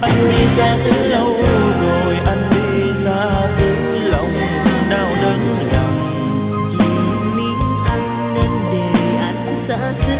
Anh đi xa từ lâu rồi, anh đi xa từ lòng nào đớn lòng. Chỉ mình anh nên để anh xa